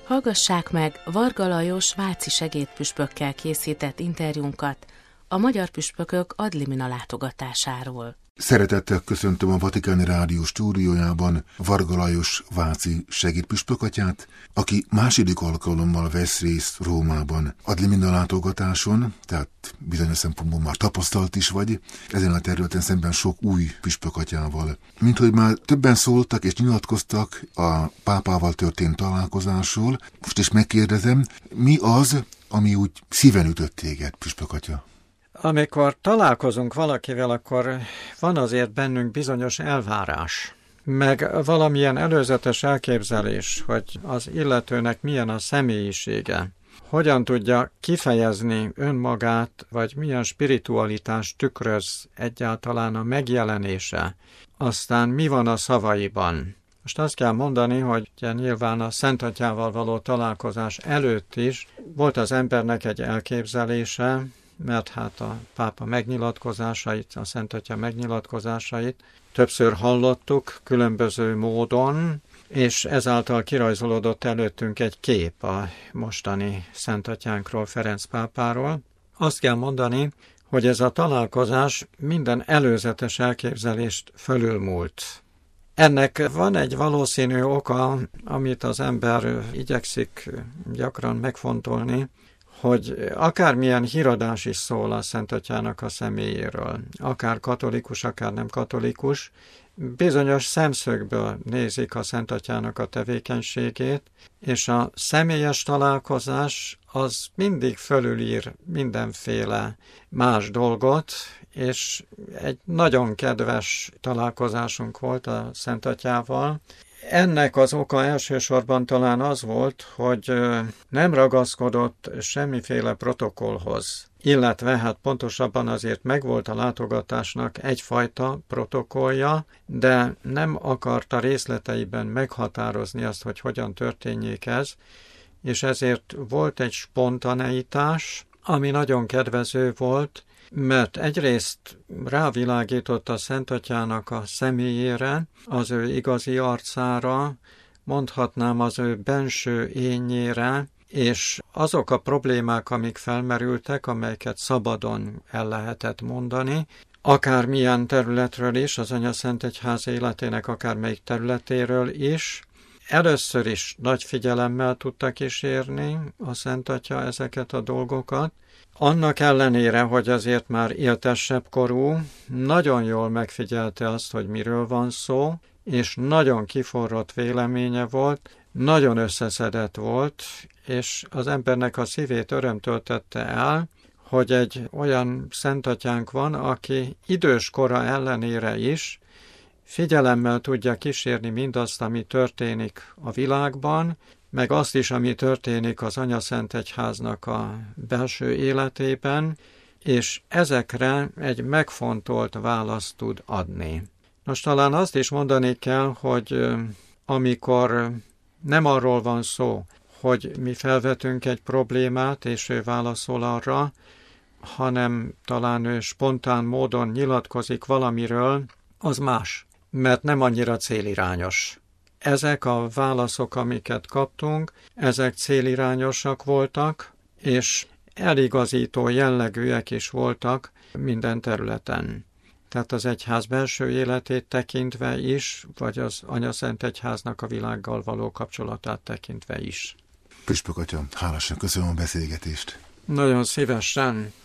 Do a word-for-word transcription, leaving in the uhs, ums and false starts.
Hallgassák meg Varga Lajos váci segédpüspökkel készített interjúnkat a magyar püspökök ad limina látogatásáról. Szeretettel köszöntöm a Vatikáni Rádió stúdiójában Varga Lajos váci segédpüspökatyát, aki második alkalommal vesz részt Rómában ad limina látogatáson, tehát bizonyos szempontból már tapasztalt is vagy, ezen a területen szemben sok új püspökatyával. Mint hogy már többen szóltak és nyilatkoztak a pápával történt találkozásról, most is megkérdezem, mi az, ami úgy szíven ütött téged, püspökatya? Amikor találkozunk valakivel, akkor van azért bennünk bizonyos elvárás, meg valamilyen előzetes elképzelés, hogy az illetőnek milyen a személyisége, hogyan tudja kifejezni önmagát, vagy milyen spiritualitást tükröz egyáltalán a megjelenése, aztán mi van a szavaiban. Most azt kell mondani, hogy ugye nyilván a Szent Atyával való találkozás előtt is volt az embernek egy elképzelése, mert hát a pápa megnyilatkozásait, a Szent Atya megnyilatkozásait többször hallottuk különböző módon, és ezáltal kirajzolódott előttünk egy kép a mostani Szent Atyánkról, Ferenc pápáról. Azt kell mondani, hogy ez a találkozás minden előzetes elképzelést fölülmúlt. Ennek van egy valószínű oka, amit az ember igyekszik gyakran megfontolni, hogy akármilyen híradás is szól a Szent Atyának a személyéről, akár katolikus, akár nem katolikus, bizonyos szemszögből nézik a Szent Atyának a tevékenységét, és a személyes találkozás az mindig fölülír mindenféle más dolgot, és egy nagyon kedves találkozásunk volt a Szent Atyával. Ennek az oka elsősorban talán az volt, hogy nem ragaszkodott semmiféle protokollhoz, illetve hát pontosabban azért megvolt a látogatásnak egyfajta protokollja, de nem akarta részleteiben meghatározni azt, hogy hogyan történjék ez, és ezért volt egy spontaneitás, ami nagyon kedvező volt, mert egyrészt rávilágított a Szent Atyának a személyére, az ő igazi arcára, mondhatnám az ő benső énjére, és azok a problémák, amik felmerültek, amelyeket szabadon el lehetett mondani, akármilyen területről is, az Anyaszent Egyház életének akármelyik területéről is, először is nagy figyelemmel tudta kísérni a Szent Atya ezeket a dolgokat. Annak ellenére, hogy azért már éltesebb korú, nagyon jól megfigyelte azt, hogy miről van szó, és nagyon kiforrott véleménye volt, nagyon összeszedett volt, és az embernek a szívét öröm töltette el, hogy egy olyan Szent Atyánk van, aki idős kora ellenére is figyelemmel tudja kísérni mindazt, ami történik a világban, meg azt is, ami történik az Anyaszent Egyháznak a belső életében, és ezekre egy megfontolt választ tud adni. Most talán azt is mondani kell, hogy amikor nem arról van szó, hogy mi felvetünk egy problémát, és ő válaszol arra, hanem talán ő spontán módon nyilatkozik valamiről, az más, mert nem annyira célirányos. Ezek a válaszok, amiket kaptunk, ezek célirányosak voltak, és eligazító jellegűek is voltak minden területen. Tehát az egyház belső életét tekintve is, vagy az Anyaszent Egyháznak a világgal való kapcsolatát tekintve is. Püspök atya, hálásan köszönöm a beszélgetést. Nagyon szívesen.